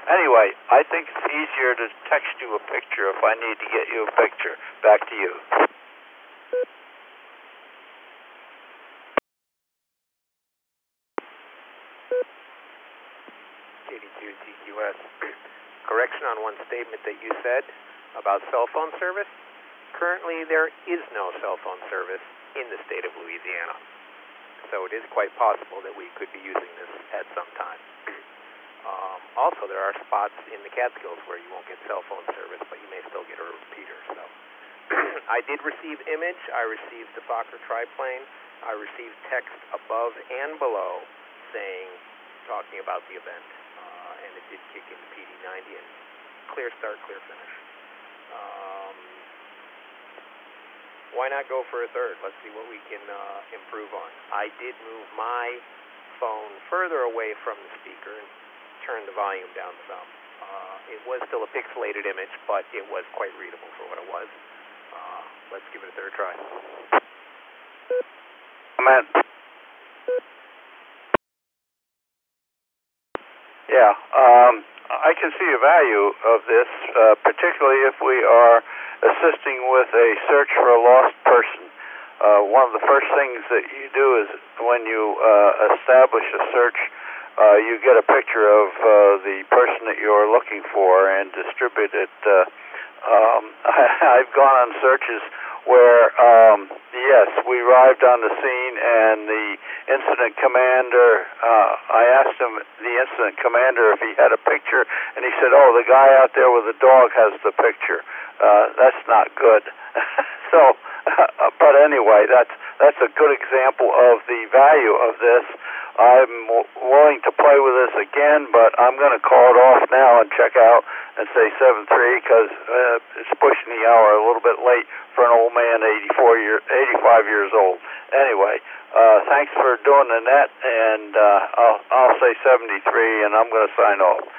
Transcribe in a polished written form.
Anyway, I think it's easier to text you a picture if I need to get you a picture. Back to you. TQS. Correction on one statement that you said about cell phone service. Currently, there is no cell phone service in the state of Louisiana. So it is quite possible that we could be using this at some time. Also, there are spots in the Catskills where you won't get cell phone service, but you may still get a repeater. So I did receive image. I received the Fokker triplane. I received text above and below talking about the event. And it did kick into PD90 and clear start, clear finish. Why not go for a third? Let's see what we can improve on. I did move my phone further away from the speaker and turn the volume down some. It was still a pixelated image, but it was quite readable for what it was. Let's give it a third try. Comment. Yeah, I can see a value of this, particularly if we are assisting with a search for a lost person. One of the first things that you do is when you establish a search, you get a picture of the person that you're looking for and distribute it. I've gone on searches where, yes, we arrived on the scene and the incident commander, I asked him, the incident commander, if he had a picture, and he said, oh, the guy out there with the dog has the picture. That's not good. So, but anyway, that's a good example of the value of this. I'm willing to play with this again, but I'm going to call it off now and check out and say 7-3 because it's pushing the hour a little bit late for an old man, 85 years old. Anyway, thanks for doing the net, and I'll say 73, and I'm going to sign off.